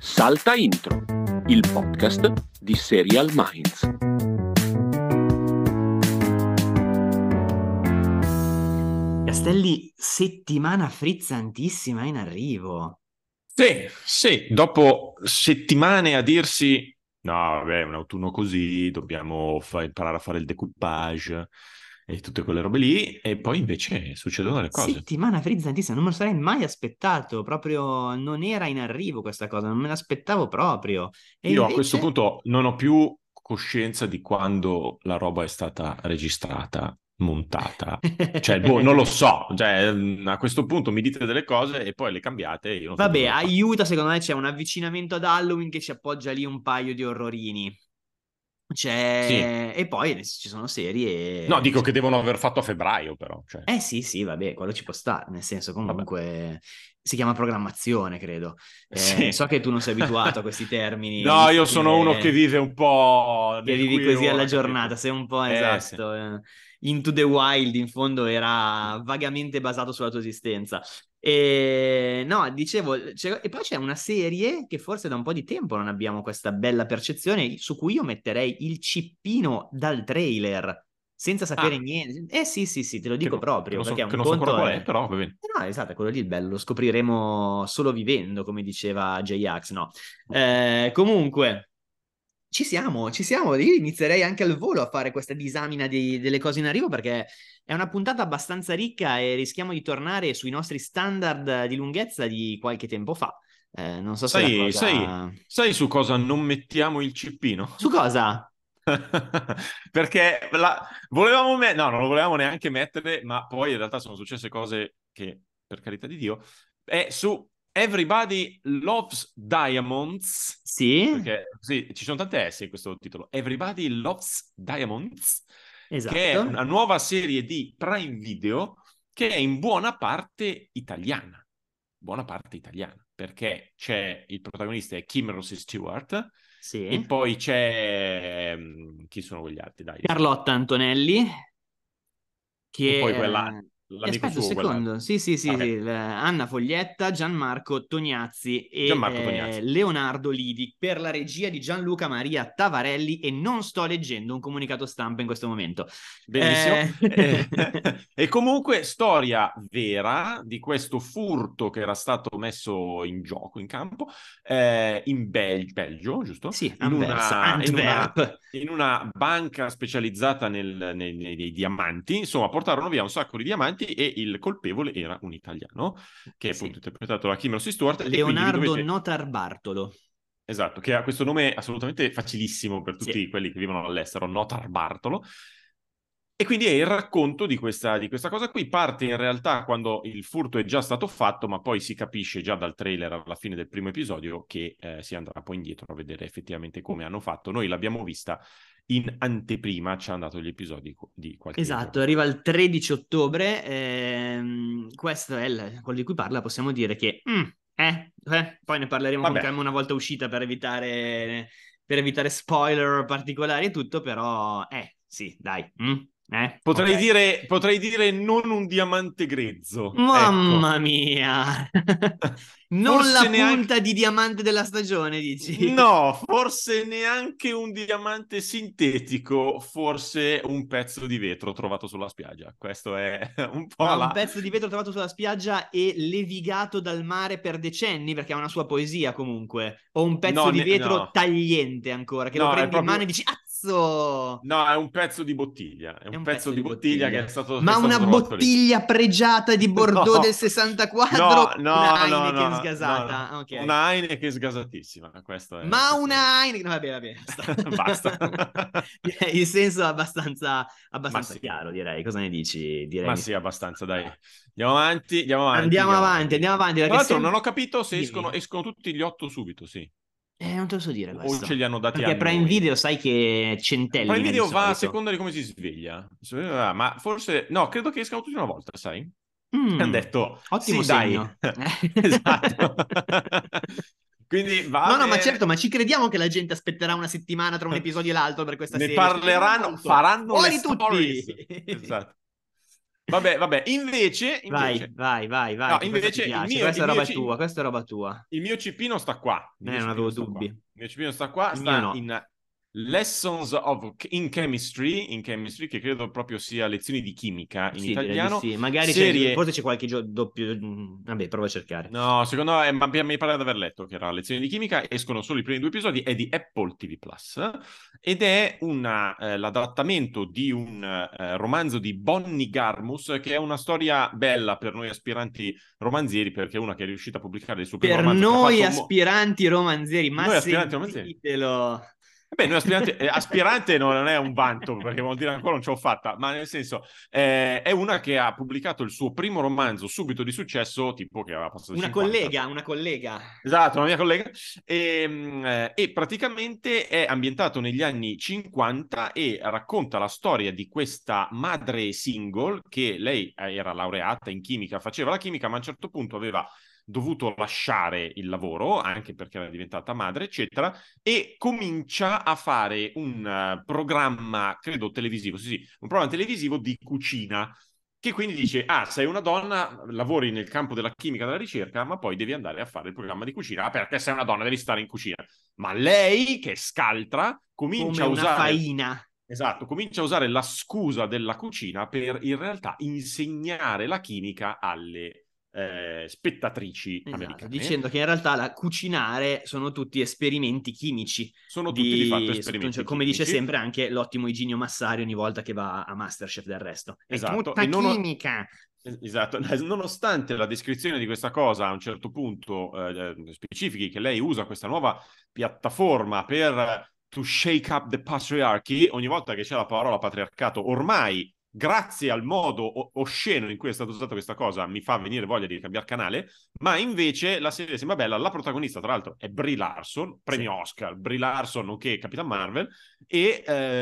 Salta Intro, il podcast di Serial Minds. Castelli, settimana frizzantissima in arrivo. Sì, dopo settimane a dirsi, no, vabbè, un autunno così, dobbiamo imparare a fare il decoupage e tutte quelle robe lì, e poi invece succedono le cose. Settimana frizzantissima, non me lo sarei mai aspettato, proprio non era in arrivo questa cosa, non me l'aspettavo proprio. E Io a questo invece... punto non ho più coscienza di quando la roba è stata registrata, montata. Cioè, non lo so, cioè, a questo punto mi dite delle cose e poi le cambiate e io non so Vabbè, cosa fare. aiuta, secondo me c'è un avvicinamento ad Halloween che ci appoggia lì un paio di orrorini. Sì, E poi ci sono no, serie... dico che devono aver fatto a febbraio però, cioè, Sì, vabbè, quello ci può stare, nel senso vabbè. comunque si chiama programmazione, credo. Sì. So che tu non sei abituato a ququesti termini, No, visto io sono uno che vive un po' che nel vivi qui e così alla ora, giornata, capito? sei un po' Sì. esatto. Into the Wild in fondo era vagamente basato sulla tua esistenza. E no, dicevo, e poi c'è una serie che forse da un po' di tempo non abbiamo questa bella percezione, su cui io metterei il cippino dal trailer, senza sapere Ah, niente. Sì, te lo che, dico proprio, perché che un non so ancora conto qual è... è, però va bene. No, esatto, quello lì è il bello, lo scopriremo solo vivendo, come diceva J-Ax, no. Comunque, ci siamo. Io inizierei anche al volo a fare questa disamina delle cose in arrivo perché è una puntata abbastanza ricca e rischiamo di tornare sui nostri standard di lunghezza di qualche tempo fa. Non so se la Sai, sai, cosa... sai su cosa non mettiamo il cippino? Su cosa? Perché volevamo no, non lo volevamo neanche mettere, ma poi in realtà sono successe cose che, per carità di Dio, è su Everybody Loves Diamonds, Sì, perché sì, ci sono tante S in questo titolo. Everybody Loves Diamonds, che è esatto. una nuova serie di Prime Video che è in buona parte italiana. Buona parte italiana, perché c'è il protagonista è Kim Rossi Stewart e Sì. poi c'è chi sono quegli altri? Dai, Carlotta Antonelli, e poi che... quella, e l'amico aspetta un suo, quella. secondo, sì, Ok, Anna Foglietta, Gianmarco Tognazzi e Gianmarco Tognazzi. Leonardo Lidi per la regia di Gianluca Maria Tavarelli e non sto leggendo un comunicato stampa in questo momento. Benissimo. E comunque storia vera di questo furto che era stato messo in gioco, in campo, in Belgio, giusto? Sì, In Anversa, una, in una, Antwerp. in una banca specializzata nei diamanti. Insomma, portarono via un sacco di diamanti e il colpevole era un italiano, che è Sì. appunto interpretato da Kim Rossi Stewart, e quindi vi Leonardo dovete... Notarbartolo. Esatto, che ha questo nome assolutamente facilissimo per Sì. tutti quelli che vivono all'estero, Notar Bartolo. E quindi è il racconto di questa cosa qui. Parte in realtà quando il furto è già stato fatto, ma poi si capisce già dal trailer alla fine del primo episodio che si andrà poi indietro a vedere effettivamente come hanno fatto. Noi l'abbiamo vista in anteprima, ci hanno dato gli episodi di qualche Esatto, giorno fa. arriva il 13 ottobre. Questo è quello di cui parla. Possiamo dire che poi ne parleremo con Vabbè, calma una volta uscita per evitare spoiler particolari e tutto. Però, sì, dai, ok. potrei dire non un diamante grezzo, ecco. Mamma mia, non Forse la neanche... punta di diamante della stagione, dici? No, forse neanche un diamante sintetico, forse un pezzo di vetro trovato sulla spiaggia. Questo è un po' Ma un la... pezzo di vetro trovato sulla spiaggia e levigato dal mare per decenni, perché ha una sua poesia comunque. O un pezzo No, di vetro no, tagliente ancora, che lo no, è prendi in mano e proprio... dici, azzo! No, è un pezzo di bottiglia. È È un un pezzo pezzo di di bottiglia bottiglia. che è Ma stato una trovato lì. bottiglia pregiata di Bordeaux del No, 64 no, o una no, no, Heineken no, no, no. sgasata? Ok. Una Heineken sgasatissima. Questo è... Ma Questo è... una Heineken... No, vabbè, basta. Basta. Il senso è Ma abbastanza sì. chiaro, direi. Cosa ne dici? Direi Ma mi sì, sembra abbastanza, abbastanza dai. chiaro. Andiamo avanti, andiamo avanti, Andiamo andiamo avanti, avanti. andiamo avanti, Tra perché l'altro non sempre... ho capito se escono, Dimmi. escono tutti gli 8 subito, sì. Non te lo so dire O ce questo. li hanno dati a Perché Prime noi. Video sai che Prime centellina di Video va a solito. seconda di come si sveglia. Ma forse... No, credo che escano tutti una volta, sai? Hanno Mm, detto, ottimo sì, dai. segno. Esatto. Quindi va No, ma certo, bene. ma ci crediamo che la gente aspetterà una settimana tra un episodio e l'altro per questa Ne serie. Ci crediamo parleranno, molto. faranno le Buoni tutti! stories. Esatto. Vabbè, invece... Vai, No, che questa ti invece piace, questa è roba tua, questa è roba tua. il mio cipino sta qua. Non avevo dubbi. Il mio cipino sta qua, Il mio no. in Lessons in Chemistry, che credo proprio sia lezioni di chimica in italiano. Sì. Magari forse c'è qualche doppio... Vabbè, prova a cercare. No, secondo me, mi pare di aver letto che era lezioni di chimica, escono solo i primi 2 episodi, è di Apple TV Plus, ed è l'adattamento di un romanzo di Bonnie Garmus, che è una storia bella per noi aspiranti romanzieri, perché è una che è riuscita a pubblicare il suo primo romanzo. Per noi aspiranti romanzieri, ma sentitelo... Beh, noi aspirante non è un vanto, perché vuol dire ancora non ce l'ho fatta, ma nel senso è una che ha pubblicato il suo primo romanzo subito di successo, tipo che aveva passato una collega. Esatto, una mia collega, e praticamente è ambientato negli anni 50 e racconta la storia di questa madre single, che lei era laureata in chimica, faceva la chimica, ma a un certo punto aveva dovuto lasciare il lavoro, anche perché era diventata madre, eccetera, e comincia a fare un programma, credo televisivo, un programma televisivo di cucina, che quindi dice, sei una donna, lavori nel campo della chimica, della ricerca, ma poi devi andare a fare il programma di cucina, perché sei una donna, devi stare in cucina. Ma lei, che è scaltra, comincia a usare... faina. Esatto, comincia a usare la scusa della cucina per in realtà insegnare la chimica alle spettatrici americane, dicendo che in realtà la cucinare sono tutti esperimenti chimici, sono tutti di fatto esperimenti come chimici. dice sempre anche l'ottimo Iginio Massari ogni volta che va a Masterchef, del resto esatto. È tutta chimica. Esatto, nonostante la descrizione di questa cosa a un certo punto specifichi che lei usa questa nuova piattaforma per to shake up the patriarchy, ogni volta che c'è la parola patriarcato, ormai grazie al modo osceno in cui è stata usata questa cosa, mi fa venire voglia di cambiare canale, ma invece la serie sembra bella. La protagonista, tra l'altro, è Brie Larson, premio Oscar, Brie Larson, nonché Capitan Marvel, e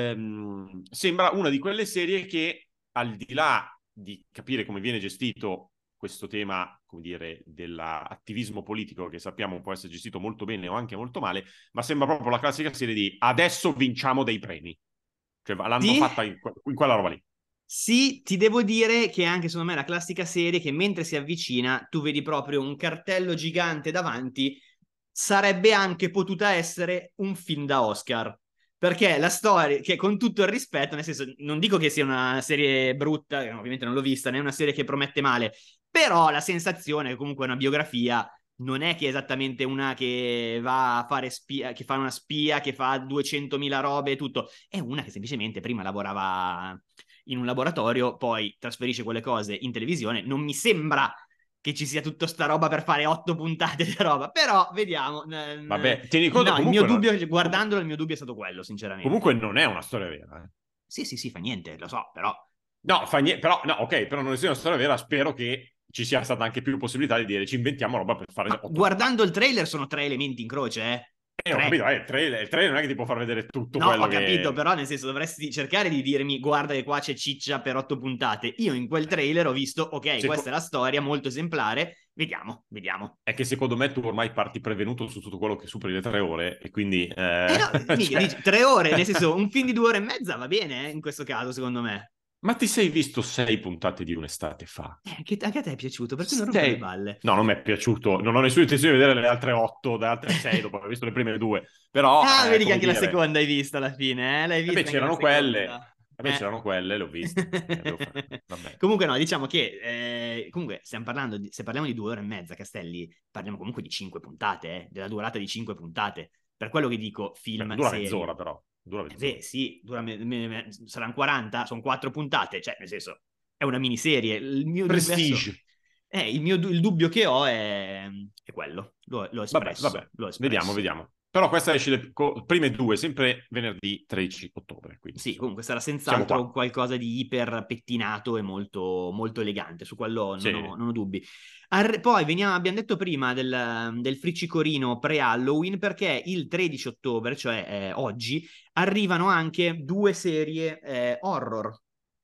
sembra una di quelle serie che, al di là di capire come viene gestito questo tema, come dire, dell'attivismo politico, che sappiamo può essere gestito molto bene o anche molto male, ma sembra proprio la classica serie di adesso vinciamo dei premi. Cioè l'hanno fatta in quella roba lì. Sì, ti devo dire che anche secondo me è la classica serie che mentre si avvicina tu vedi proprio un cartello gigante davanti, sarebbe anche potuta essere un film da Oscar, perché la storia, che con tutto il rispetto, nel senso, non dico che sia una serie brutta, ovviamente non l'ho vista, né una serie che promette male, però la sensazione che comunque è una biografia, non è che è esattamente una che va a fare spia, che fa una spia, che fa 200.000 robe e tutto, è una che semplicemente prima lavorava in un laboratorio, poi trasferisce quelle cose in televisione. Non mi sembra che ci sia tutta sta roba per fare 8 puntate di roba, però vediamo. Vabbè, tieni conto, no, il mio dubbio, guardandolo, il mio dubbio è stato quello, sinceramente. Comunque non è una storia vera. Sì, fa niente, lo so, però... No, però, no, ok, però non essendo una storia vera, spero che ci sia stata anche più possibilità di dire ci inventiamo roba per fare... guardando il trailer sono 3 elementi in croce, ho capito, il trailer non è che ti può far vedere tutto no, quello ho capito, però nel senso dovresti cercare di dirmi guarda che qua c'è ciccia per 8 puntate. Io in quel trailer ho visto, ok, questa è la storia, molto esemplare, vediamo. È che secondo me tu ormai parti prevenuto su tutto quello che superi le 3 ore e quindi... no, dici, 3 ore, nel senso un film di 2 ore e mezza va bene in questo caso secondo me. Ma ti sei visto 6 puntate di un'estate fa? Anche a te è piaciuto, perché non rompere le balle? No, non mi è piaciuto. Non ho nessuna intenzione di vedere le altre 8, le altre 6 dopo aver visto le prime 2. Però, vedi che anche la seconda hai visto alla fine, L'hai vista? Beh, c'erano quelle. C'erano quelle, le ho viste. Vabbè. Comunque no, diciamo che comunque se parliamo di 2 ore e mezza, Castelli, parliamo comunque di 5 puntate, della durata di 5 puntate. Per quello che dico, film, dura serie. Mezz'ora però. Sì, saranno 40, sono 4 puntate, cioè nel senso è una miniserie. Il mio Prestige. Il dubbio che ho è quello. L'ho espresso. Vabbè. Vediamo. Però questa esce le prime 2, sempre venerdì 13 ottobre. Quindi, sì, comunque sarà senz'altro qualcosa di iper pettinato e molto, molto elegante. Su quello non ho dubbi. Poi abbiamo detto prima del friccicorino pre-Halloween, perché il 13 ottobre, cioè oggi, arrivano anche 2 serie horror.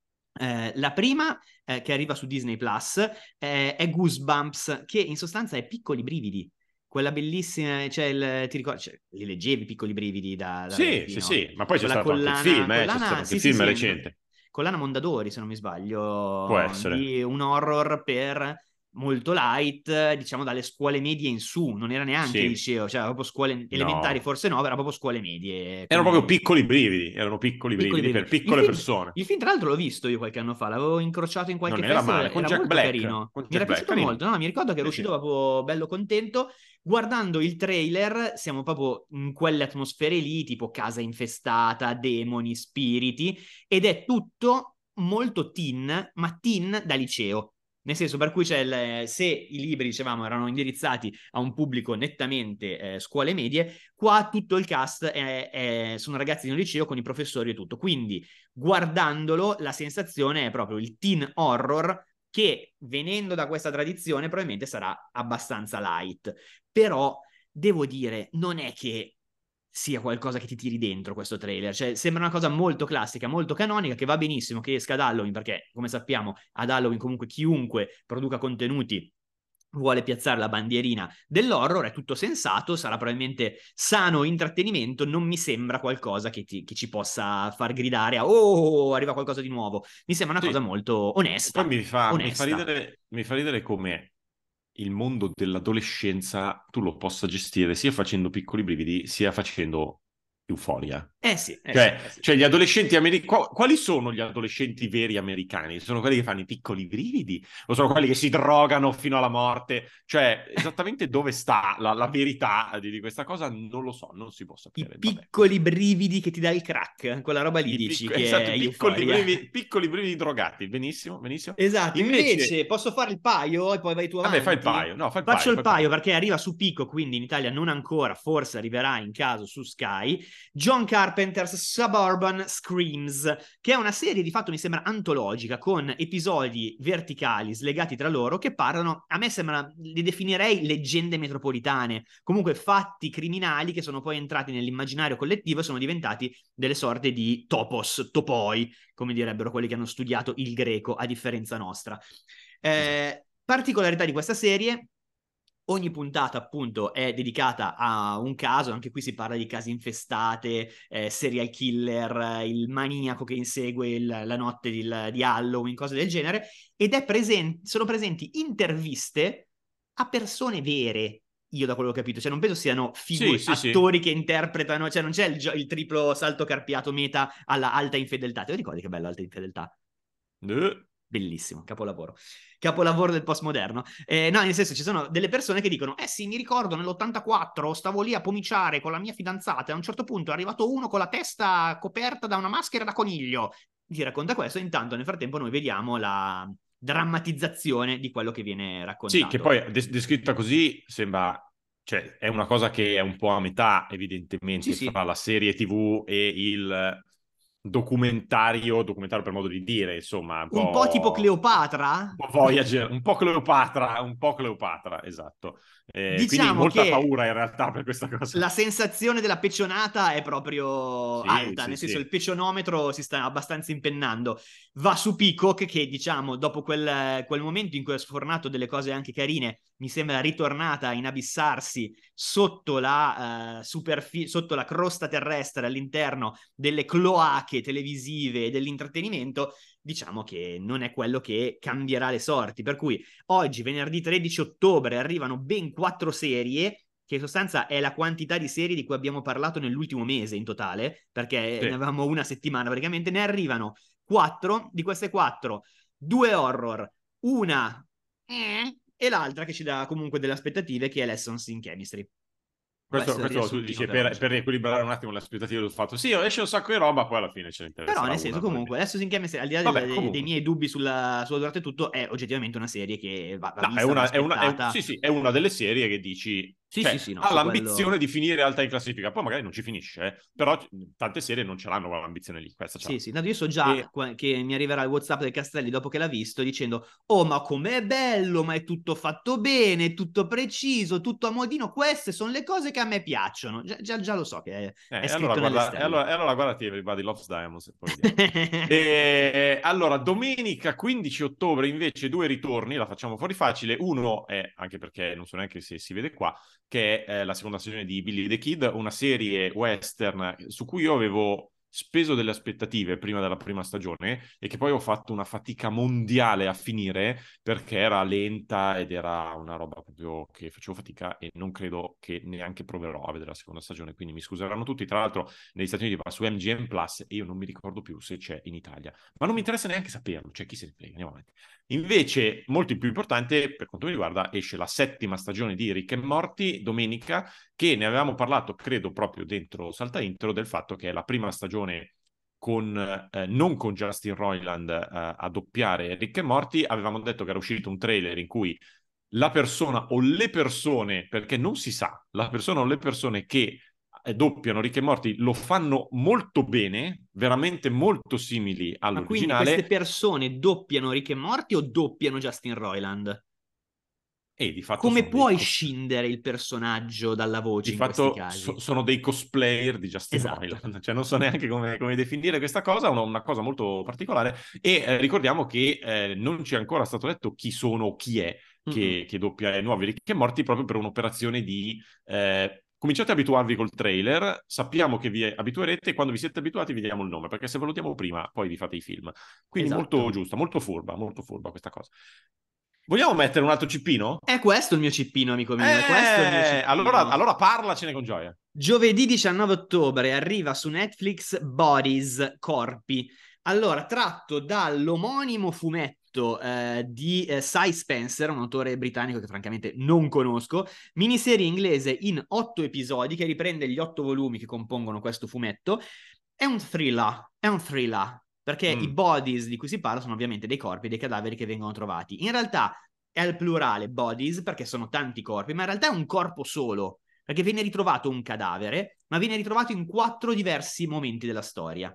La prima che arriva su Disney Plus è Goosebumps, che in sostanza è Piccoli Brividi. Quella bellissima, ti ricordi, li leggevi Piccoli Brividi da sì, ma poi c'è stato anche il film, c'è stato anche il film recente. con Lana Mondadori, se non mi sbaglio, Può essere. di un horror per molto light, diciamo dalle scuole medie in su, non era neanche Sì. liceo, cioè proprio scuole elementari, No. forse no, era proprio scuole medie. Erano come- proprio piccoli brividi, erano piccoli brividi per piccole persone. Il film, tra l'altro, l'ho visto io qualche anno fa, l'avevo incrociato in qualche Non era festival, male, con era Jack molto Black. carino. Con Mi Jack era Black, piaciuto carino. molto, no? Mi ricordo che ero Sì, uscito sì. proprio bello contento. Guardando il trailer, siamo proprio in quelle atmosfere lì, tipo casa infestata, demoni, spiriti, ed è tutto molto teen, ma teen da liceo. Nel senso, per cui se i libri, dicevamo, erano indirizzati a un pubblico nettamente scuole medie, qua tutto il cast sono ragazzi di un liceo con i professori e tutto. Quindi, guardandolo, la sensazione è proprio il teen horror che, venendo da questa tradizione, probabilmente sarà abbastanza light. Però, devo dire, non è che sia qualcosa che ti tiri dentro questo trailer, cioè sembra una cosa molto classica, molto canonica, che va benissimo che esca ad Halloween, perché come sappiamo ad Halloween comunque chiunque produca contenuti vuole piazzare la bandierina dell'horror, è tutto sensato, sarà probabilmente sano intrattenimento, non mi sembra qualcosa che ci possa far gridare a oh, arriva qualcosa di nuovo, mi sembra una cosa Sì. molto E poi onesta. mi fa ridere come il mondo dell'adolescenza tu lo possa gestire sia facendo piccoli brividi, sia facendo euforia. Eh sì, Cioè, sì. cioè gli adolescenti americani, quali sono gli adolescenti veri americani? Sono quelli che fanno i piccoli brividi o sono quelli che si drogano fino alla morte? Cioè, esattamente dove sta la verità di questa cosa non lo so, non si può I sapere. Vabbè, piccoli brividi che ti dà il crack, quella roba lì dici che esatto, è euforia. piccoli brividi drogati. Benissimo, benissimo. Esatto, Invece, invece posso fare il paio e poi vai tu vabbè, fai il avanti? paio. No, fai il Faccio paio, il fai il paio paio. perché arriva su Pico, quindi in Italia non ancora, forse arriverà in caso su Sky. John Carpenter's Suburban Screams, che è una serie di fatto mi sembra antologica con episodi verticali slegati tra loro che parlano, a me sembra, li definirei leggende metropolitane, comunque fatti criminali che sono poi entrati nell'immaginario collettivo e sono diventati delle sorte di topos, topoi, come direbbero quelli che hanno studiato il greco a differenza nostra. Esatto. Particolarità di questa serie: ogni puntata appunto è dedicata a un caso, anche qui si parla di case infestate, serial killer, il maniaco che insegue la notte di Halloween, cose del genere, ed sono presenti interviste a persone vere. Io da quello che ho capito, cioè non penso siano Sì, sì, sì. attori che interpretano, cioè non c'è il triplo salto carpiato meta alla alta infedeltà. Ti ricordi che bella alta infedeltà? Bellissimo, capolavoro. Capolavoro del postmoderno. No, nel senso, ci sono delle persone che dicono: eh sì, mi ricordo nell'84 stavo lì a pomiciare con la mia fidanzata e a un certo punto è arrivato uno con la testa coperta da una maschera da coniglio. Ti racconta questo e intanto nel frattempo noi vediamo la drammatizzazione di quello che viene Sì, che raccontato. poi descritta così sembra, cioè è una cosa che è un po' a metà Sì, evidentemente fra sì. la serie TV e il documentario per modo di dire, insomma, Un po' tipo Cleopatra? un po' Voyager, un po' Cleopatra, esatto. Quindi Diciamo molta che paura in realtà per questa cosa. la sensazione della pecionata è proprio Sì, alta, sì, nel senso sì. il pecionometro si sta abbastanza impennando. Va su Peacock che, diciamo, dopo quel momento in cui ha sfornato delle cose anche carine, mi sembra ritornata a inabissarsi sotto sotto la crosta terrestre all'interno delle cloache televisive e dell'intrattenimento. Diciamo che non è quello che cambierà le sorti, per cui oggi, venerdì 13 ottobre, arrivano ben 4 serie, che in sostanza è la quantità di serie di cui abbiamo parlato nell'ultimo mese in totale, perché ne Sì. avevamo una settimana praticamente, ne arrivano 4, di queste 4, 2 horror, una e l'altra che ci dà comunque delle aspettative, che è Lessons in Chemistry. Questo è il Questo tu riassuntino dici per oggi. per riequilibrare un attimo le aspettative del fatto. Sì, esce un sacco di roba, poi alla fine ce ne Però, interesserà nel senso, una, comunque, probabilmente. Lessons in Chemistry, al di là Vabbè, dei comunque. miei dubbi sulla durata e tutto, è oggettivamente una serie che va No, vista, va sì, aspettata. sì, è una delle serie che dici, Sì, sì, cioè, sì, no, ha su l'ambizione quello. di finire alta in classifica, poi magari non ci finisce, però tante serie non ce l'hanno quell'ambizione lì, questa ce Sì, l'ha. sì, tanto io so già E che mi arriverà il WhatsApp del Castelli dopo che l'ha visto dicendo: oh, ma com'è bello, ma è tutto fatto bene, è tutto preciso, tutto a modino. Queste sono le cose che a me piacciono. Già lo so che è allora scritto nelle guarda, stelle. allora guardati Everybody Loves Diamonds e poi vediamo. E allora, domenica 15 ottobre invece due ritorni, la facciamo fuori facile. Uno è, anche perché non so neanche se si vede qua, che è la seconda stagione di Billy the Kid, una serie western su cui io avevo speso delle aspettative prima della prima stagione e che poi ho fatto una fatica mondiale a finire perché era lenta ed era una roba proprio che facevo fatica e non credo che neanche proverò a vedere la seconda stagione, quindi mi scuseranno tutti. Tra l'altro negli Stati Uniti va su MGM Plus e io non mi ricordo più se c'è in Italia, ma non mi interessa neanche saperlo, cioè chi se ne frega, andiamo avanti. Invece, molto più importante, per quanto mi riguarda, esce la 7ª stagione di Rick e Morty domenica, che ne avevamo parlato, credo, proprio dentro Salta Intro, del fatto che è la prima stagione non con Justin Roiland a doppiare Rick e Morty. Avevamo detto che era uscito un trailer in cui la persona o le persone, perché non si sa, la persona o le persone che doppiano Rick e Morty lo fanno molto bene, veramente molto simili Ma quindi queste all'originale. persone doppiano Rick e Morty o doppiano Justin Roiland? E di fatto Come sono dei puoi scindere il personaggio dalla voce di in questi fatto casi? sono dei cosplayer di Justin Esatto. Roiland, cioè non so neanche come definire questa cosa, una cosa molto particolare. E ricordiamo che non ci è ancora stato detto chi sono o chi è che doppia i nuovi Rick e Morty, proprio per un'operazione di cominciate ad abituarvi col trailer, sappiamo che vi abituerete e quando vi siete abituati vi diamo il nome, perché se ve lo diamo prima poi vi fate i film. Quindi molto Esatto. giusta, molto furba questa cosa. Vogliamo mettere un altro cippino? È questo il mio cippino, amico mio, è questo il mio cippino. Allora parlacene con gioia. Giovedì 19 ottobre arriva su Netflix Bodies, Corpi. Allora, tratto dall'omonimo fumetto di Cy Spencer, un autore britannico che francamente non conosco, miniserie inglese in 8 episodi che riprende gli 8 volumi che compongono questo fumetto. È un thriller, perché i bodies di cui si parla sono ovviamente dei corpi, dei cadaveri che vengono trovati. In realtà è al plurale bodies, perché sono tanti corpi, ma in realtà è un corpo solo, perché viene ritrovato un cadavere, ma viene ritrovato in 4 diversi momenti della storia.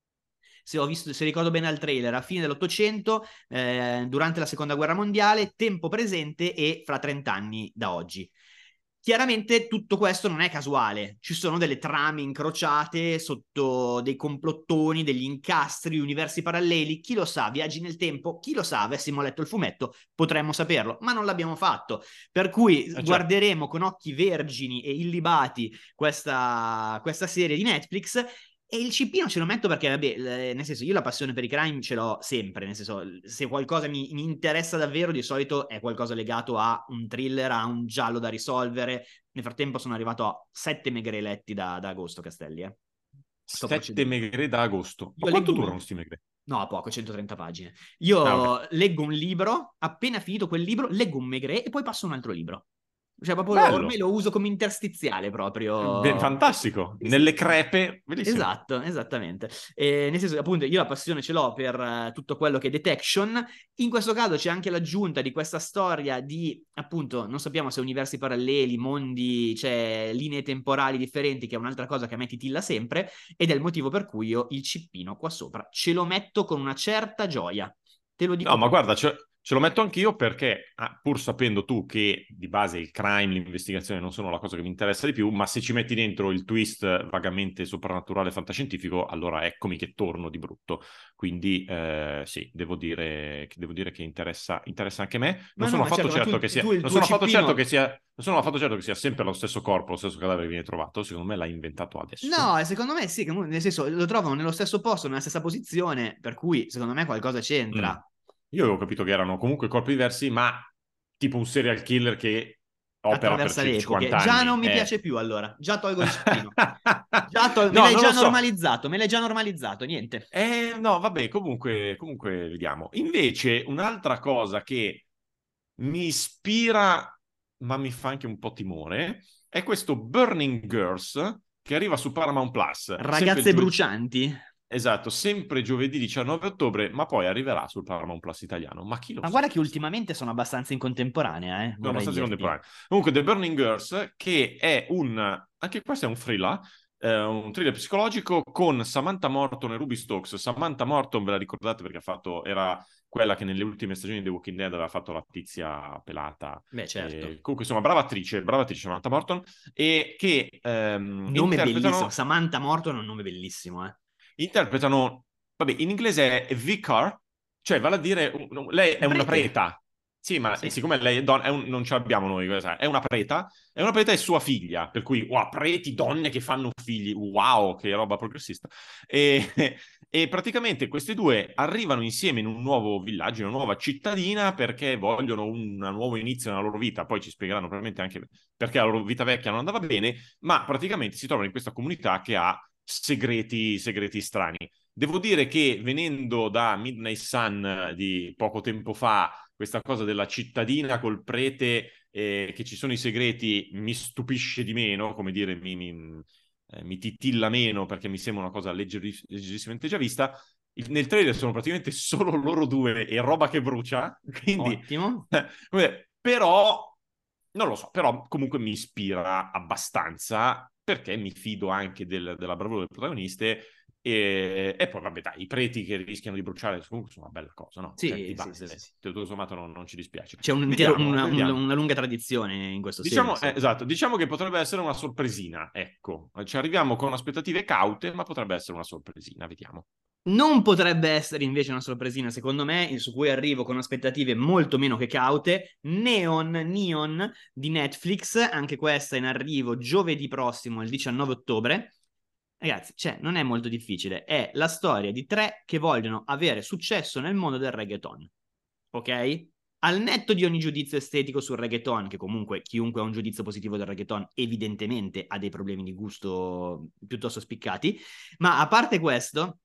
Se ricordo bene al trailer, a fine dell'Ottocento, durante la Seconda Guerra Mondiale, tempo presente e fra 30 anni da oggi. Chiaramente tutto questo non è casuale, ci sono delle trame incrociate sotto dei complottoni, degli incastri, universi paralleli, chi lo sa, viaggi nel tempo, chi lo sa, avessimo letto il fumetto potremmo saperlo, ma non l'abbiamo fatto, per cui guarderemo con occhi vergini e illibati questa serie di Netflix. E il cippino ce lo metto perché, vabbè, nel senso, io la passione per i crime ce l'ho sempre, nel senso, se qualcosa mi interessa davvero, di solito è qualcosa legato a un thriller, a un giallo da risolvere. Nel frattempo sono arrivato a 7 megre letti da agosto, Castelli, Sto 7 procedendo. megre da agosto. Ma Io quanto leggo durano sti megre? No, poco, 130 pagine. Ah, ok. Io leggo un libro, appena finito quel libro, leggo un maigret e poi passo a un altro libro. Cioè, proprio ormai Bello. lo uso come interstiziale proprio. Fantastico. Sì, sì. Nelle crepe, bellissimo. Esatto, esattamente. Nel senso che appunto io la passione ce l'ho per tutto quello che è detection. In questo caso c'è anche l'aggiunta di questa storia di, appunto, non sappiamo se universi paralleli, mondi, cioè linee temporali differenti, che è un'altra cosa che a me titilla sempre, ed è il motivo per cui io il cippino qua sopra ce lo metto con una certa gioia. Te lo dico No, ma proprio. guarda, ce lo metto anch'io perché, pur sapendo tu che di base il crime, l'investigazione non sono la cosa che mi interessa di più, ma se ci metti dentro il twist vagamente soprannaturale fantascientifico, allora eccomi che torno di brutto. Quindi sì, devo dire che interessa anche me. Ma Non no, sono ma affatto certo, ma certo che sia, tu il non tuo sono affatto certo cippino. che sia, non sono affatto certo che sia sempre lo stesso corpo, lo stesso cadavere che viene trovato. Secondo me l'ha inventato adesso. No, secondo me sì, nel senso lo trovano nello stesso posto, nella stessa posizione, per cui secondo me qualcosa Mm. c'entra. Io avevo capito che erano comunque corpi diversi, ma tipo un serial killer che opera per Attraversa le circa epoche. 50 Già anni. non mi piace più allora, già tolgo il cippino. Me No, l'hai non già lo so. normalizzato, niente. No, vabbè, comunque vediamo. Invece, un'altra cosa che mi ispira, ma mi fa anche un po' timore, è questo Burning Girls che arriva su Paramount Plus. Sempre Ragazze brucianti. Esatto, sempre giovedì 19 ottobre, ma poi arriverà sul Paramount Plus italiano. Ma chi lo Ma sa guarda che questo? ultimamente sono abbastanza in contemporanea, Sono vorrei abbastanza dirti. contemporanei. Comunque, The Burning Girls, che è anche questo è un thriller psicologico con Samantha Morton e Ruby Stokes. Samantha Morton, ve la ricordate perché era quella che nelle ultime stagioni di The Walking Dead aveva fatto la tizia pelata. Beh, certo. Comunque, insomma, brava attrice Samantha Morton, e che Nome bellissimo. Samantha Morton è un nome bellissimo, interpretano, vabbè, in inglese è vicar, cioè vale a dire, lei è una Prete. preta. Sì, ma Sì. siccome lei è donna, non ce l'abbiamo noi, è una preta e sua figlia, per cui, wow, preti, donne che fanno figli, wow, che roba progressista. E, e praticamente queste due arrivano insieme in un nuovo villaggio, in una nuova cittadina, perché vogliono un nuovo inizio nella loro vita, poi ci spiegheranno probabilmente anche perché la loro vita vecchia non andava bene, ma praticamente si trovano in questa comunità che ha segreti strani. Devo dire che venendo da Midnight Sun di poco tempo fa, questa cosa della cittadina col prete che ci sono i segreti mi stupisce di meno, come dire, mi titilla meno perché mi sembra una cosa leggerissimamente già vista. Nel trailer sono praticamente solo loro due e roba che brucia, quindi Ottimo. però non lo so, però comunque mi ispira abbastanza perché mi fido anche della bravura del protagoniste e poi vabbè dai, i preti che rischiano di bruciare comunque sono una bella cosa, no? Cioè di Sì, sì, sì, sì, base, sì. tutto sommato non ci dispiace. C'è Vediamo. una lunga tradizione in questo Diciamo, senso. esatto, diciamo che potrebbe essere una sorpresina, ecco. Ci arriviamo con aspettative caute, ma potrebbe essere una sorpresina, vediamo. Non potrebbe essere invece una sorpresina, secondo me, su cui arrivo con aspettative molto meno che caute. Neon di Netflix, anche questa in arrivo giovedì prossimo, il 19 ottobre. Ragazzi, cioè, non è molto difficile. È la storia di tre che vogliono avere successo nel mondo del reggaeton. Ok? Al netto di ogni giudizio estetico sul reggaeton, che comunque chiunque ha un giudizio positivo del reggaeton evidentemente ha dei problemi di gusto piuttosto spiccati, ma a parte questo,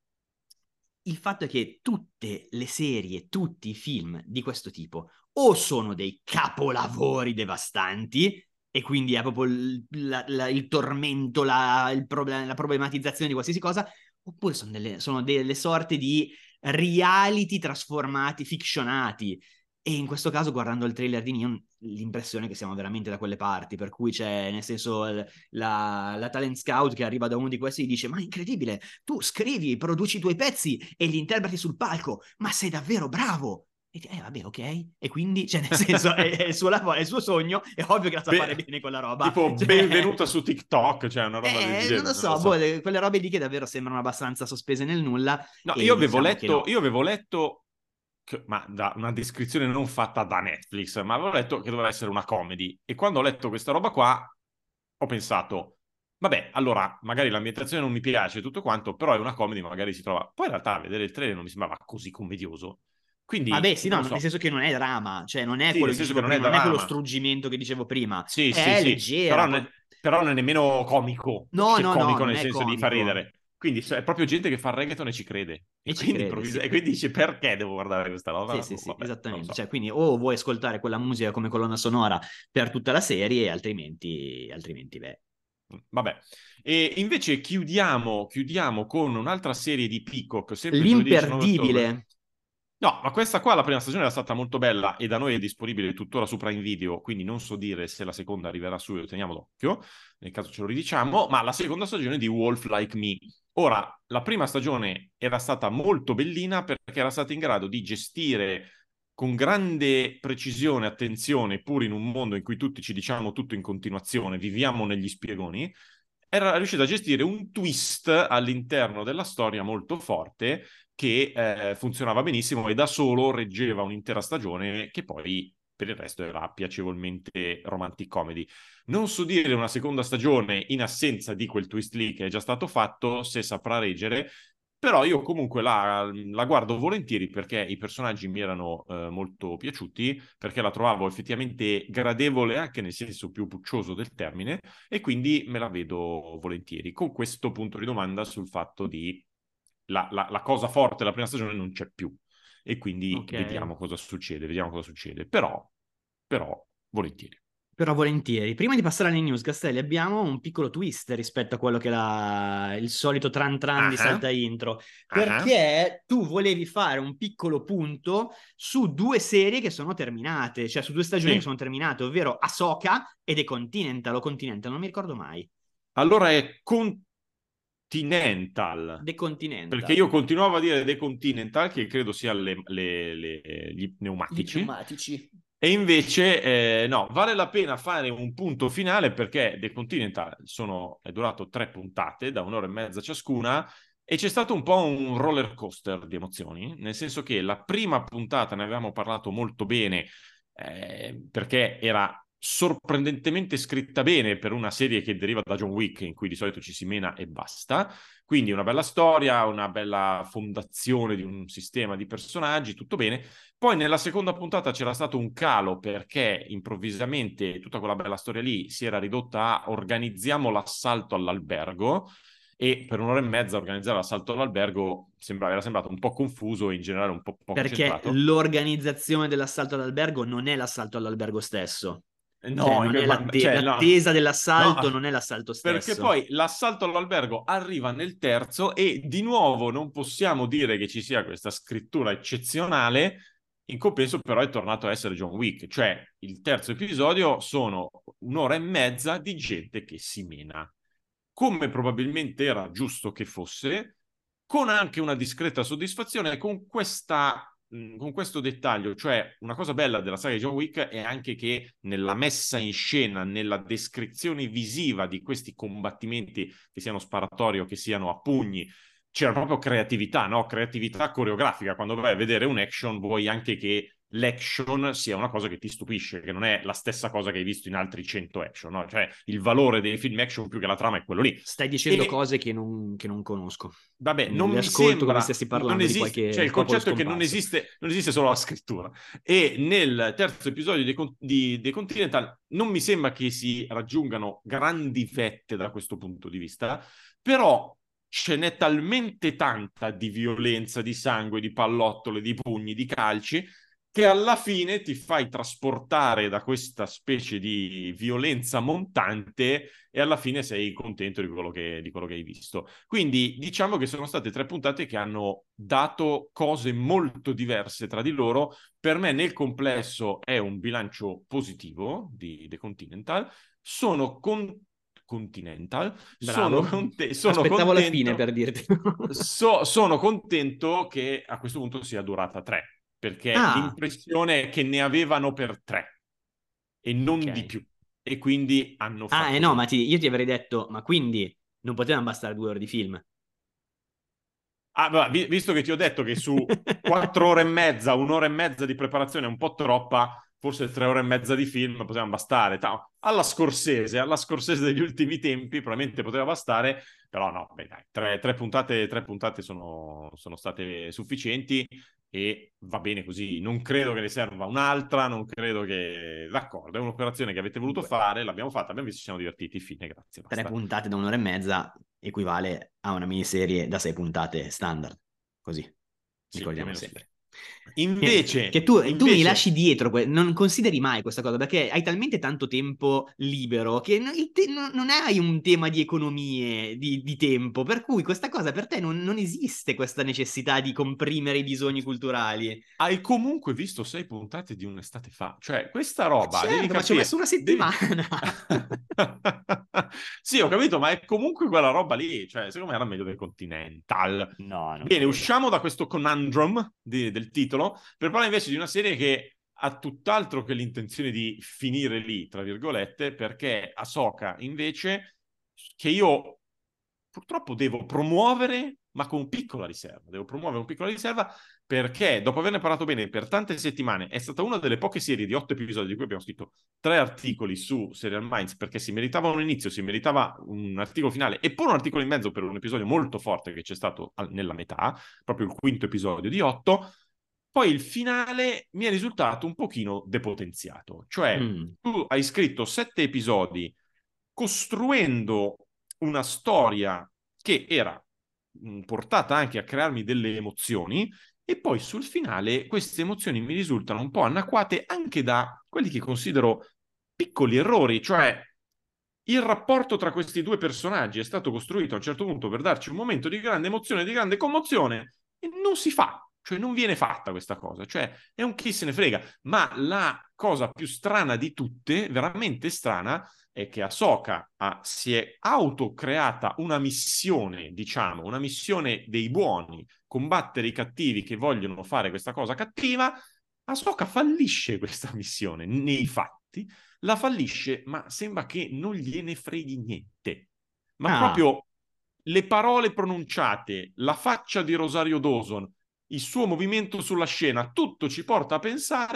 il fatto è che tutte le serie, tutti i film di questo tipo o sono dei capolavori devastanti e quindi è proprio il tormento, la problematizzazione di qualsiasi cosa, oppure sono delle sorte di reality trasformati, fictionati. E in questo caso, guardando il trailer di Neon, l'impressione è che siamo veramente da quelle parti, per cui c'è, nel senso, la talent scout che arriva da uno di questi e dice: ma incredibile, tu scrivi, produci i tuoi pezzi e li interpreti sul palco, ma sei davvero bravo! E vabbè, ok. E quindi, cioè, nel senso, è il suo lavoro, è il suo sogno, è ovvio che la sa fare bene quella roba. Tipo, Cioè, benvenuta su TikTok, cioè una roba del non lo genere, non lo so, so. quelle robe lì che davvero sembrano abbastanza sospese nel nulla. No, E diciamo che no. io avevo letto ma da una descrizione non fatta da Netflix, ma avevo letto che doveva essere una comedy. E quando ho letto questa roba qua, ho pensato, vabbè, allora, magari l'ambientazione non mi piace e tutto quanto, però è una comedy, magari si trova. Poi in realtà a vedere il trailer non mi sembrava così commedioso. Vabbè, Quindi, sì, non no, lo nel so. senso che non è drama, cioè non è Sì, quello nel che senso che dicevo non è prima, non è quello drama. struggimento che dicevo prima, Sì, sì, è sì. leggera. Però non è nemmeno comico. No, Cioè, no, no, comico non nel è senso di far comico. ridere. Quindi è proprio gente che fa il reggaeton e ci crede. E ci crede, sì. E quindi dice perché devo guardare questa Sì, roba? sì, sì, Vabbè, non lo esattamente. so. Cioè, quindi o vuoi ascoltare quella musica come colonna sonora per tutta la serie, altrimenti beh. Vabbè. E invece chiudiamo con un'altra serie di Peacock, sempre giovedì 19 ottobre. L'imperdibile. No, ma questa qua, la prima stagione era stata molto bella e da noi è disponibile tuttora su Prime Video, quindi non so dire se la seconda arriverà su, lo teniamo d'occhio, nel caso ce lo ridiciamo, ma la seconda stagione di Wolf Like Me. Ora, la prima stagione era stata molto bellina perché era stata in grado di gestire con grande precisione, attenzione, pur in un mondo in cui tutti ci diciamo tutto in continuazione, viviamo negli spiegoni, era riuscita a gestire un twist all'interno della storia molto forte che funzionava benissimo e da solo reggeva un'intera stagione che poi per il resto era piacevolmente romantic comedy. Non so dire una seconda stagione in assenza di quel twist lì che è già stato fatto, se saprà reggere, però io comunque la guardo volentieri perché i personaggi mi erano molto piaciuti, perché la trovavo effettivamente gradevole anche nel senso più puccioso del termine e quindi me la vedo volentieri. Con questo punto di domanda sul fatto di la cosa forte della prima stagione non c'è più e quindi Ok. vediamo cosa succede, però volentieri. Però volentieri. Prima di passare alle news, Castelli, abbiamo un piccolo twist rispetto a quello che è il solito tran tran di Ah, salta intro, ah. perché tu volevi fare un piccolo punto su due serie che sono terminate, cioè su due stagioni che Sì. sono terminate, ovvero Ahsoka e The Continental, o Continental, non mi ricordo mai. Allora è Continental, The perché Continental. io continuavo a dire The Continental, che credo sia gli Gli pneumatici, pneumatici. e invece no, vale la pena fare un punto finale perché The Continental è durato 3 puntate, da 1 ora e mezza ciascuna, e c'è stato un po' un roller coaster di emozioni, nel senso che la prima puntata ne avevamo parlato molto bene, perché era sorprendentemente scritta bene per una serie che deriva da John Wick, in cui di solito ci si mena e basta. Quindi una bella storia, una bella fondazione di un sistema di personaggi, tutto bene. Poi nella seconda puntata c'era stato un calo perché improvvisamente tutta quella bella storia lì si era ridotta a organizziamo l'assalto all'albergo, e per un'ora e mezza organizzare l'assalto all'albergo era sembrato un po' confuso e in generale un po' poco Perché centrato. l'organizzazione dell'assalto all'albergo non è l'assalto all'albergo stesso. Cioè, No, non è cioè, no, l'attesa dell'assalto, no, non è l'assalto perché stesso. poi l'assalto all'albergo arriva nel terzo e di nuovo non possiamo dire che ci sia questa scrittura eccezionale, in compenso però è tornato a essere John Wick, cioè il terzo episodio sono un'ora e mezza di gente che si mena, come probabilmente era giusto che fosse, con anche una discreta soddisfazione, con questo dettaglio, cioè una cosa bella della saga di John Wick è anche che nella messa in scena, nella descrizione visiva di questi combattimenti, che siano sparatori o che siano a pugni, c'era proprio creatività, no? Creatività coreografica. Quando vai a vedere un action vuoi anche che l'action sia una cosa che ti stupisce, che non è la stessa cosa che hai visto in altri 100 action, no? Cioè il valore dei film action più che la trama è quello lì. Stai dicendo E cose che non conosco. vabbè, non Le mi ascolto come sembra, stessi non parlando di esiste, cioè qualche il popolo concetto è che scomparso. non esiste solo la scrittura. E nel terzo episodio di The Continental non mi sembra che si raggiungano grandi vette da questo punto di vista, però ce n'è talmente tanta di violenza, di sangue, di pallottole, di pugni, di calci, che alla fine ti fai trasportare da questa specie di violenza montante e alla fine sei contento di quello che hai visto. Quindi diciamo che sono state 3 puntate che hanno dato cose molto diverse tra di loro. Per me nel complesso è un bilancio positivo di The Continental. Bravo. Sono Aspettavo la fine contento. per dirti. Sono contento che a questo punto sia durata 3, perché Ah, l'impressione è che ne avevano per 3 e non di ok. più. E quindi hanno Ah, fatto no, ma bene. io ti avrei detto, ma quindi non potevano bastare 2 ore di film? Ah, visto che ti ho detto che su 4 ore e mezza, un'ora e mezza di preparazione è un po' troppa, forse 3 ore e mezza di film potevano bastare. Alla Scorsese degli ultimi tempi probabilmente poteva bastare, però no, beh, dai, tre puntate sono state sufficienti e va bene così. Non credo che ne serva un'altra, non credo che... D'accordo, è un'operazione che avete voluto fare, l'abbiamo fatta, abbiamo visto, ci siamo divertiti, fine, grazie, 3 puntate da 1 ora e mezza equivale a una miniserie da 6 puntate standard. Così, sì, più o ricordiamo meno sì. sempre. Che Invece, tu mi lasci dietro, non consideri mai questa cosa perché hai talmente tanto tempo libero che non hai un tema di economie di tempo, per cui questa cosa per te non esiste questa necessità di comprimere i bisogni culturali. hai comunque visto 6 puntate di un'estate fa. Cioè, questa roba, devi Certo, ma ci ho messo capire... una Devi... settimana. Sì, ho capito, ma è comunque quella roba lì. Cioè, secondo me era meglio del Continental. No, non Bene, credo. usciamo da questo conundrum del titolo per parlare invece di una serie che ha tutt'altro che l'intenzione di finire lì, tra virgolette, perché Ahsoka invece, che io purtroppo devo promuovere, ma con piccola riserva. Devo promuovere con piccola riserva perché dopo averne parlato bene per tante settimane è stata una delle poche serie di 8 episodi di cui abbiamo scritto 3 articoli su Serial Minds perché si meritava un inizio, si meritava un articolo finale e poi un articolo in mezzo per un episodio molto forte che c'è stato nella metà, proprio il quinto episodio di 8. Poi il finale mi è risultato un pochino depotenziato, cioè Mm. tu hai scritto 7 episodi costruendo una storia che era portata anche a crearmi delle emozioni e poi sul finale queste emozioni mi risultano un po' anacquate anche da quelli che considero piccoli errori, cioè il rapporto tra questi due personaggi è stato costruito a un certo punto per darci un momento di grande emozione, di grande commozione e non si fa, cioè non viene fatta questa cosa, cioè è un chi se ne frega, ma la cosa più strana di tutte, veramente strana, è che Ahsoka si è autocreata una missione, diciamo, una missione dei buoni, combattere i cattivi che vogliono fare questa cosa cattiva. Ahsoka fallisce questa missione nei fatti, la fallisce, ma sembra che non gliene freghi niente. Ma Ah, proprio le parole pronunciate, la faccia di Rosario Dawson, il suo movimento sulla scena, tutto ci porta a pensare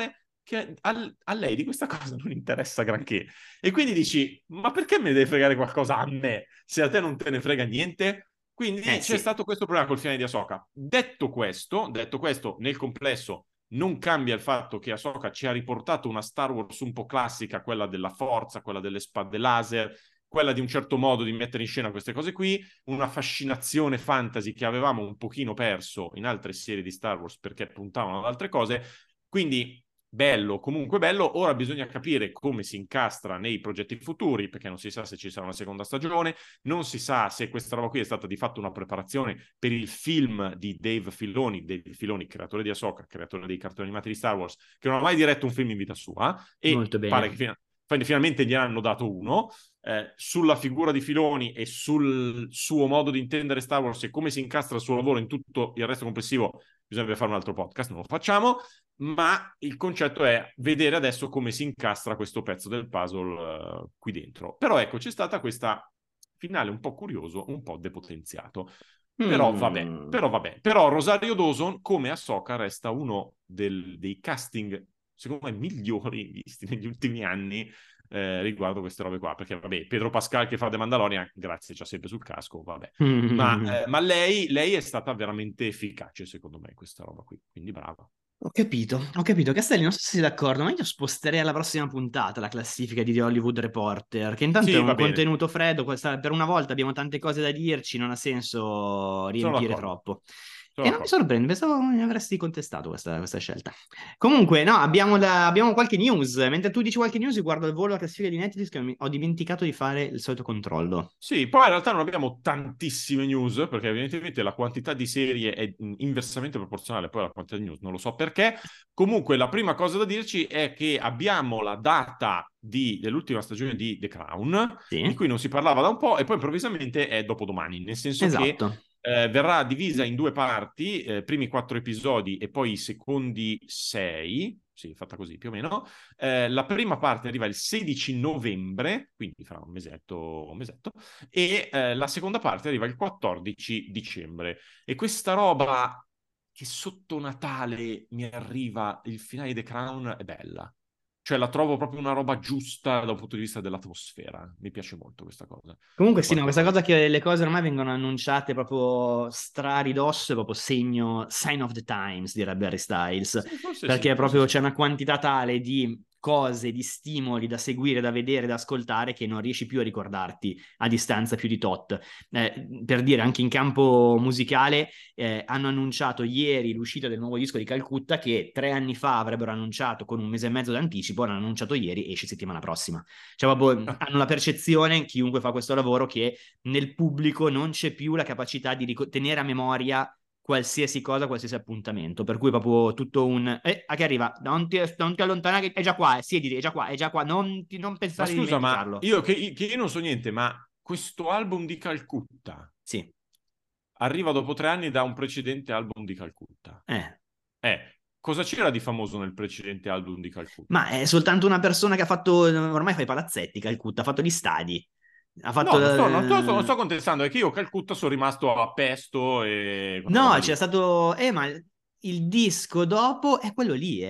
che a lei di questa cosa non interessa granché. E quindi dici, ma perché me ne deve fregare qualcosa a me, se a te non te ne frega niente? Quindi c'è stato questo problema col finale di Ahsoka. Detto questo, nel complesso non cambia il fatto che Ahsoka ci ha riportato una Star Wars un po' classica, quella della forza, quella delle spade laser, quella di un certo modo di mettere in scena queste cose qui, una fascinazione fantasy che avevamo un pochino perso in altre serie di Star Wars perché puntavano ad altre cose. Quindi bello, comunque bello. Ora bisogna capire come si incastra nei progetti futuri, perché non si sa se ci sarà una seconda stagione, non si sa se questa roba qui è stata di fatto una preparazione per il film di Dave Filoni, creatore di Ahsoka, creatore dei cartoni animati di Star Wars, che non ha mai diretto un film in vita sua, e Molto bene. pare che finalmente gli hanno dato uno. Sulla figura di Filoni e sul suo modo di intendere Star Wars e come si incastra il suo lavoro in tutto il resto complessivo, bisognerebbe fare un altro podcast, non lo facciamo, ma il concetto è vedere adesso come si incastra questo pezzo del puzzle qui dentro. Però ecco, c'è stata questa finale un po' curioso, un po' depotenziato. Però vabbè. Però Rosario Dawson, come Ahsoka, resta uno dei casting, secondo me, migliori visti negli ultimi anni riguardo queste robe qua. Perché, vabbè, Pedro Pascal che fa The Mandalorian, grazie, c'ha sempre sul casco, vabbè. Ma lei è stata veramente efficace, secondo me, questa roba qui. Quindi brava. Ho capito. Castelli, non so se sei d'accordo, ma io sposterei alla prossima puntata la classifica di The Hollywood Reporter, che intanto Sì, è un va bene. contenuto freddo, per una volta abbiamo tante cose da dirci, non ha senso riempire troppo. E non mi sorprende, pensavo mi avresti contestato questa scelta. Comunque, no, abbiamo qualche news. Mentre tu dici qualche news, io guardo al volo la classifica di Netflix che ho dimenticato di fare il solito controllo. Sì, poi in realtà non abbiamo tantissime news, perché evidentemente la quantità di serie è inversamente proporzionale poi alla quantità di news, non lo so perché. Comunque la prima cosa da dirci è che abbiamo la data dell'ultima stagione di The Crown, Sì. di cui non si parlava da un po', e poi improvvisamente è dopodomani, nel senso Esatto. che verrà divisa in 2 parti, primi 4 episodi e poi i secondi 6, sì, fatta così più o meno. La prima parte arriva il 16 novembre, quindi fra un mesetto, e la seconda parte arriva il 14 dicembre. E questa roba che sotto Natale mi arriva, il finale di The Crown, è bella. Cioè la trovo proprio una roba giusta da un punto di vista dell'atmosfera. Mi piace molto questa cosa. Comunque sì, no, questa cosa che le cose ormai vengono annunciate proprio straridosso, è proprio sign of the times, direbbe Harry Styles, Sì, perché proprio c'è una quantità tale di cose, di stimoli da seguire, da vedere, da ascoltare che non riesci più a ricordarti a distanza più di tot. Per dire, anche in campo musicale hanno annunciato ieri l'uscita del nuovo disco di Calcutta che 3 anni fa avrebbero annunciato con 1 mese e mezzo d'anticipo, l'hanno annunciato ieri, esce settimana prossima. Cioè proprio hanno la percezione, chiunque fa questo lavoro, che nel pubblico non c'è più la capacità di tenere a memoria qualsiasi cosa, qualsiasi appuntamento, per cui proprio tutto un a che arriva, non ti allontanare, è già qua, siediti, è già qua, non pensare di dimenticarlo. Ma io che io non so niente, ma questo album di Calcutta sì, arriva dopo 3 anni da un precedente album di Calcutta. Cosa c'era di famoso nel precedente album di Calcutta? Ma è soltanto una persona che ha fatto, ormai fa i palazzetti, Calcutta, ha fatto gli stadi. Ha fatto non sto contestando, è che io a Calcutta sono rimasto a Pesto e... No, c'è stato... ma il disco dopo è quello lì,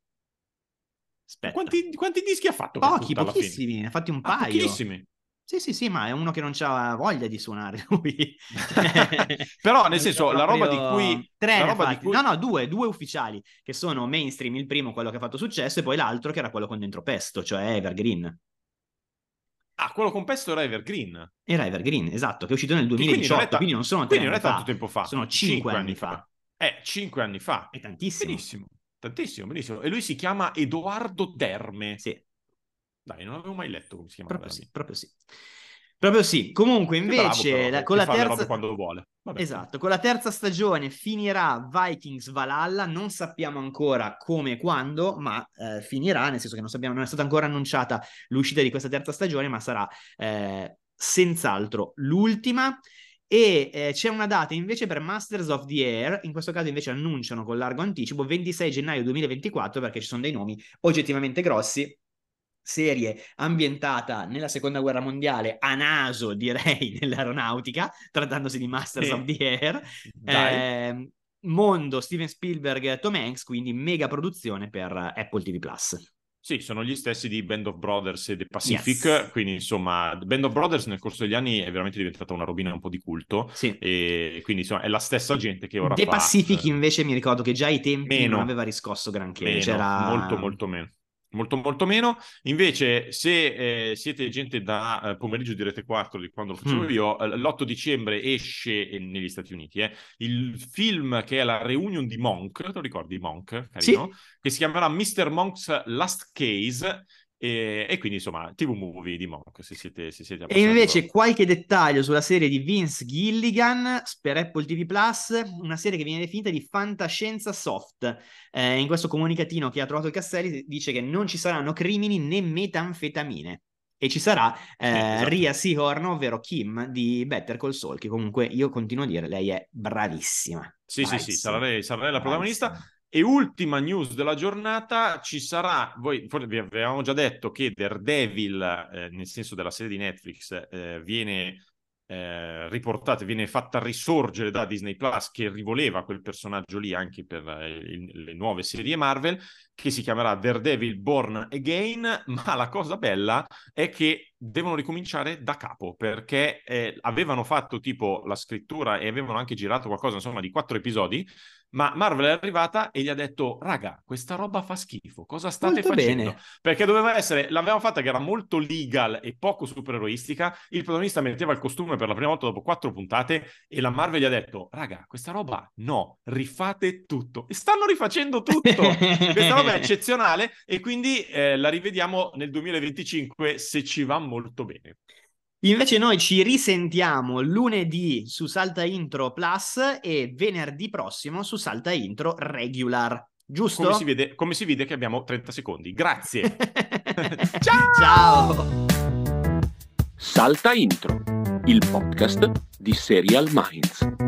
Aspetta. Quanti dischi ha fatto Pochi, Calcutta alla fine? pochissimi, ne ha fatti un paio. Pochissimi. Sì, ma è uno che non c'ha voglia di suonare lui. Però, nel senso, la roba di cui... 3 ne ha fatti. No, due ufficiali, che sono Mainstream, il primo, quello che ha fatto successo, e poi l'altro che era quello con dentro Pesto, cioè Evergreen. Ah, quello con Pesto era Evergreen. Era Evergreen, esatto, che è uscito nel 2018, quindi non sono 3 anni fa. Quindi non è tanto tempo fa. Sono 5 anni fa. 5 anni fa. È tantissimo. Benissimo, tantissimo, benissimo. E lui si chiama Edoardo Derme. Sì. Dai, non avevo mai letto come si chiama. Proprio sì. Comunque, invece, bravo, con la terza... le robe quando vuole. Vabbè. Esatto, con la terza stagione finirà Vikings Valhalla, non sappiamo ancora come e quando, ma finirà, nel senso che non è stata ancora annunciata l'uscita di questa terza stagione, ma sarà senz'altro l'ultima. E c'è una data invece per Masters of the Air, in questo caso invece annunciano con largo anticipo 26 gennaio 2024, perché ci sono dei nomi oggettivamente grossi. Serie ambientata nella seconda guerra mondiale, a naso direi nell'aeronautica, trattandosi di Masters of the Air. mondo Steven Spielberg e Tom Hanks, quindi mega produzione per Apple TV+. Sì, sono gli stessi di Band of Brothers e The Pacific, Yes. quindi insomma Band of Brothers nel corso degli anni è veramente diventata una robina un po' di culto, Sì. e quindi insomma è la stessa gente che ora The fa... Pacific invece mi ricordo che già ai tempi non meno, aveva riscosso granché, meno, c'era... molto meno. Molto meno. Invece, se siete gente da pomeriggio di Rete 4, di quando lo facevo io, l'8 dicembre esce negli Stati Uniti il film che è la reunion di Monk, te lo ricordi Monk? Carino? Sì. Che si chiamerà Mr. Monk's Last Case, e quindi insomma TV movie di Monk, se siete E appassionati. invece qualche dettaglio sulla serie di Vince Gilligan per Apple TV+, una serie che viene definita di fantascienza soft. In questo comunicatino che ha trovato il Castelli dice che non ci saranno crimini né metanfetamine. E ci sarà esatto. Rhea Seehorn, ovvero Kim di Better Call Saul, che comunque io continuo a dire, lei è bravissima. Sì, sarà lei la protagonista. E ultima news della giornata, ci sarà, voi vi avevamo già detto che Daredevil, nel senso della serie di Netflix, viene riportata, viene fatta risorgere da Disney Plus, che rivoleva quel personaggio lì anche per le nuove serie Marvel, che si chiamerà Daredevil Born Again, ma la cosa bella è che devono ricominciare da capo, perché avevano fatto tipo la scrittura e avevano anche girato qualcosa, insomma, di 4 episodi, ma Marvel è arrivata e gli ha detto: raga, questa roba fa schifo, cosa state Molto facendo? bene. Perché doveva essere, l'avevamo fatta che era molto legal e poco supereroistica, il protagonista metteva il costume per la prima volta dopo 4 puntate e la Marvel gli ha detto: raga, questa roba no, rifate tutto. E stanno rifacendo tutto! Questa roba è eccezionale e quindi la rivediamo nel 2025 se ci va molto bene. Invece noi ci risentiamo lunedì su Salta Intro Plus e venerdì prossimo su Salta Intro Regular. Giusto? Come si vede che abbiamo 30 secondi. Grazie! Ciao! Salta Intro, il podcast di Serial Minds.